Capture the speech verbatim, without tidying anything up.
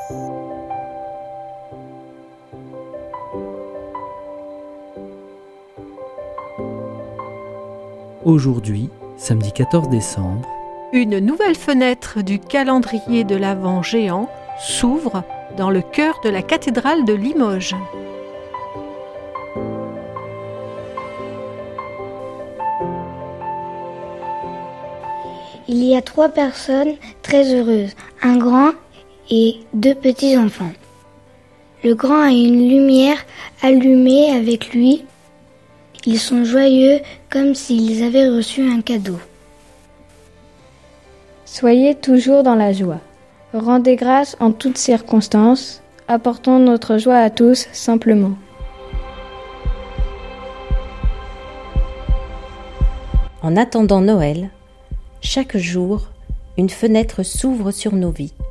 Aujourd'hui, samedi quatorze décembre, une nouvelle fenêtre du calendrier de l'Avent géant s'ouvre dans le chœur de la cathédrale de Limoges. Il y a trois personnes très heureuses, un grand et deux petits enfants. Le grand a une lumière allumée avec lui. Ils sont joyeux comme s'ils avaient reçu un cadeau. Soyez toujours dans la joie. Rendez grâce en toutes circonstances. Apportons notre joie à tous simplement. En attendant Noël, chaque jour, une fenêtre s'ouvre sur nos vies.